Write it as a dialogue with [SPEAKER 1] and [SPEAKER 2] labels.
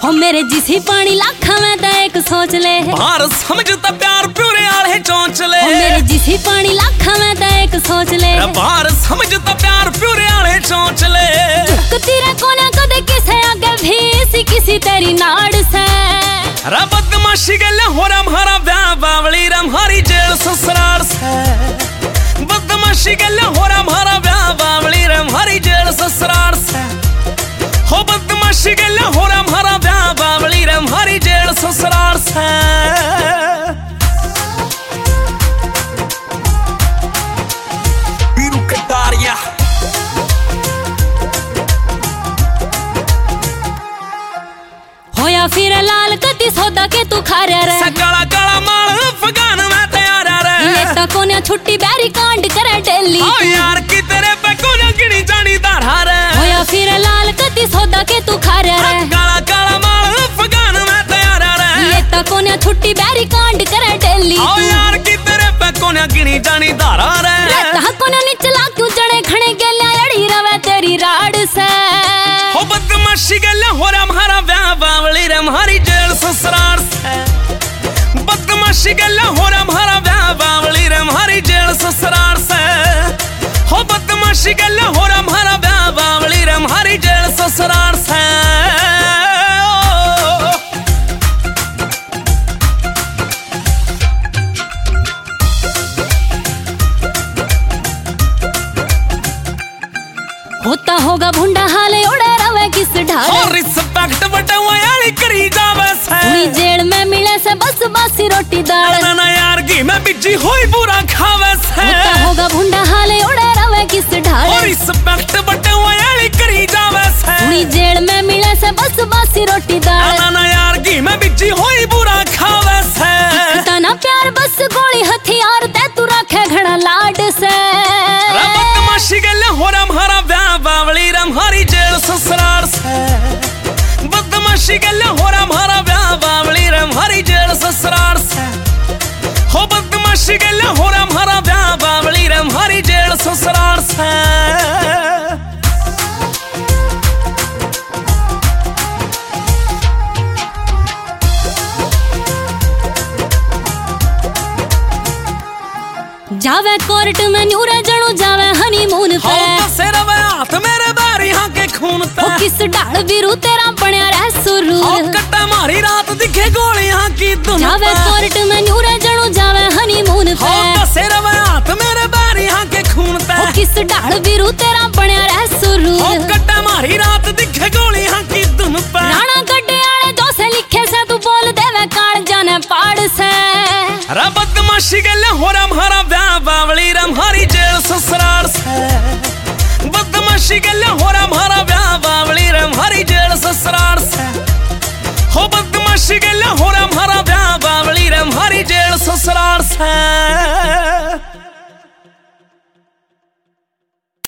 [SPEAKER 1] हो मेरे जिसी पानी लाखा में तो एक सोच ले
[SPEAKER 2] बार समझता प्यार प्यूरे आले चौंच ले।
[SPEAKER 1] हो मेरे जिसी पानी लाखा में तो एक सोच ले
[SPEAKER 2] बार समझता प्यार प्यूरे आले चौंच ले।
[SPEAKER 1] तेरा कोना कदे किसे आगे भी किसी तेरी नाड़ से
[SPEAKER 2] बदमाशी गल हो रहा हमारा ब्याह बावली रम हरी जेल ससुराल से। बदमाशी गल हो रहा हमारा ब्याह बावली रम हरी जेल ससुराल से। हो बदमाशी गल हो रहा हमारा ब्याह बावली रम हरी जेल ससुराल से। बीरू कटारिया
[SPEAKER 1] होया फिर लाल कति सौदा के तू खा रे
[SPEAKER 2] काला काला माल अफगान में तैयार रे।
[SPEAKER 1] लेता कोने छुट्टी बैरी कांड करे डेली
[SPEAKER 2] ओ यार की तेरे पे कोने गिनी जानी दाढ़ा रे।
[SPEAKER 1] होया फिर लाल कति सौदा के तू खा रे
[SPEAKER 2] काला काला माल अफगान में तैयार रे।
[SPEAKER 1] लेता कोने छुट्टी बैरी कांड करे डेली
[SPEAKER 2] ओ यार की तेरे पे कोने गिनी जानी दाढ़ा रे।
[SPEAKER 1] लेता कोने निचला क्यों जड़े खणे गेल्या अड़ी रवे तेरी राड से।
[SPEAKER 2] हो बदमाशी गल हो रहा हमारा ब्याह बावली रम हरी जेल ससुराल से। बदमाशी गल हो रहा हमारा ब्याह बावली रम हरी जेल ससुराल से। हो बदमाशी गल हो रहा हमारा ब्याह बावली रम हरी जेल ससुराल से।
[SPEAKER 1] होता होगा भुंडा हाले उड़े रवे किस ढाल
[SPEAKER 2] और रिस्पेक्ट बटवायाली करी जावे से।
[SPEAKER 1] पूरी जेल में मिले से बस बासी रोटी दाल
[SPEAKER 2] ना यार की मैं बिजी होई पूरा खावे से।
[SPEAKER 1] होता होगा भुंडा हाले उड़े रवे किस ढाल
[SPEAKER 2] और रिस्पेक्ट बटवायाली करी जावे से।
[SPEAKER 1] पूरी जेल में मिले से बस बासी रोटी दाल
[SPEAKER 2] ना यार की मैं बिजी होई पूरा खावे से।
[SPEAKER 1] तना प्यार बस गोली हथियार ते तू रखे घड़ा लाड से।
[SPEAKER 2] बदमाशी गल हो रहा हमारा ब्याह बावली रम हरी जेल ससुराल से। बदमाशी गल हो रहा हमारा ब्याह बावली रम हरी जेल ससुराल से। हो बदमाशी गल हो रहा हमारा ब्याह बावली रम हरी जेल ससुराल से।
[SPEAKER 1] जावे कोर्ट में न्यूरे जणू जावे हनीमून पे
[SPEAKER 2] सिर हाथ मेरे बारी हाँ के खून पे।
[SPEAKER 1] किस डाल बिरू तेरा बनया रह सुरू
[SPEAKER 2] कट्टा मारी रात दिखे गोलियां की धुन
[SPEAKER 1] जावे कोर्ट में न्यूरे जणू जावे हनीमून पे
[SPEAKER 2] सिर हाथ मेरे बारी हाँ के खून पे।
[SPEAKER 1] किस डाल बिरू तेरा बनया रह सुरू
[SPEAKER 2] कट्टा मारी रात दिखे गोलियां की धुन पे।
[SPEAKER 1] राणा गड्ढे आले जो से लिखे से तू बोल देवे काल जाने पाड़ से।
[SPEAKER 2] बदमाशी गल हो रहा हमारा ब्याह बावली रम हरी जेल ससुराल से। बदमाशी गल हो रहा हमारा ब्याह बावली रम हरी जेल ससुराल से। हो बदमाशी गल हो रहा हमारा ब्याह बावली रम हरी जेल ससुराल से।